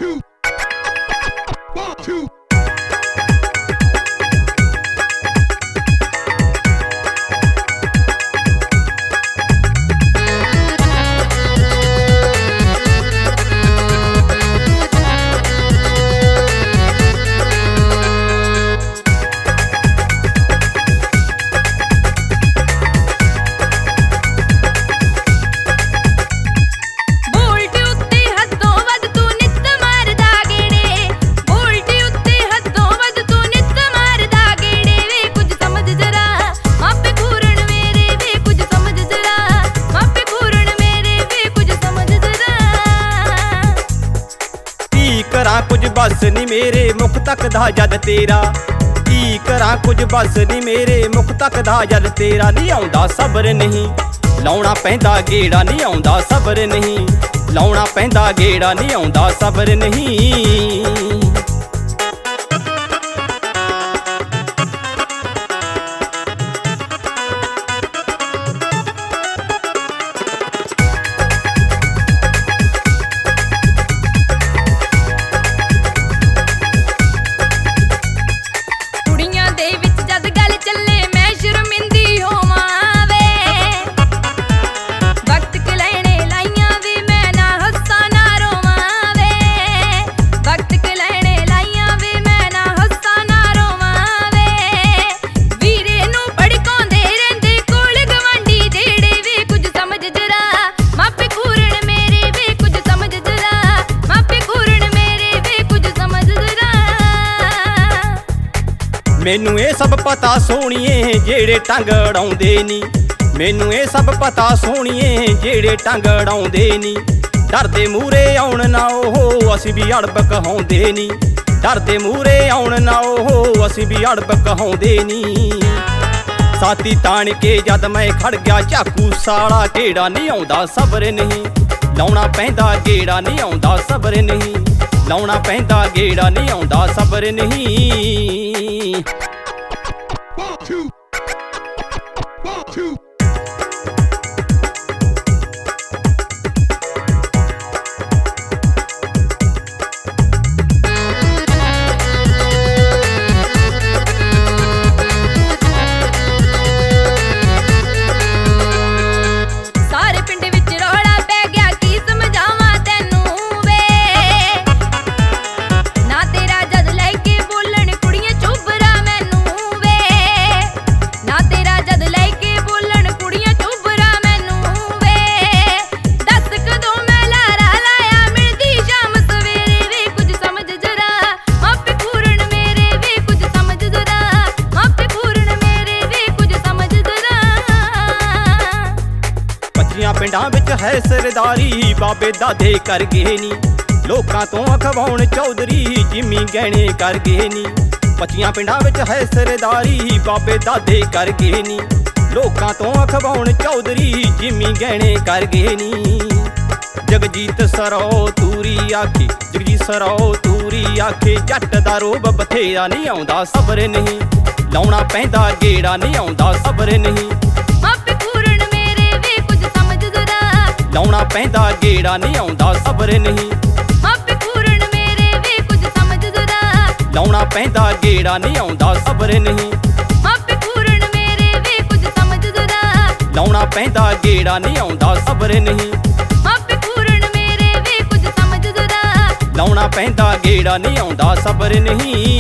two, 1, 2. कुछ बस नी मेरे मुख तकदा जद तेरा की करा कुछ बस नी मेरे मुख तकदा जद तेरा नी आउंदा सबर नहीं लाउणा पैंदा गेड़ा नी आउंदा सबर नहीं लाउणा पैंदा गेड़ा नी आउंदा सबर नहीं। मैनू ये सब पता सोहणीए जेड़े टंग अड़ाउंदे नी मैनू ये सब पता सोहणीए जेड़े टंग अड़ाउंदे नी डरदे मूरे आउण ना ओहो असीं भी अड़ब कहाउंदे नी डरदे मूरे आउण ना ओहो असीं भी अड़ब कहाउंदे नी। साथी ताण के जद मैं खड़ गया झाकू साला केड़ा नहीं आउंदा सबर नहीं लाउणा पैंदा गेड़ा नहीं आउंदा सबर नहीं लाउणा पैंदा गेड़ा नहीं आउंदा सबर नहीं। 1, 2, 1, 2. पिंडां विच है सरदारी बाबे दादे कर गए नी लोकां तो अखवाउण चौधरी जिमी गहणे कर गए नी। 25 पिंडां विच है सरदारी बाबे दादे कर गए नी लोकां तो अखवाउण चौधरी जिमी गहणे कर गए नी। जगजीत सरौ तूरी आखे जगजीत सरौ तूरी आखे जट दा रोब बथेरा नहीं आउंदा सबर नहीं लाउणा पैंदा गेड़ा नहीं आउंदा सबर नहीं लाउणा पैंदा गेड़ा नहीं आउंदा सबर नहीं लाउणा पैंदा गेड़ा नहीं आउंदा सबर नहीं लाउणा पैंदा गेड़ा नहीं आउंदा सबर नहीं लाउणा पैंदा गेड़ा नहीं आउंदा सबर नहीं।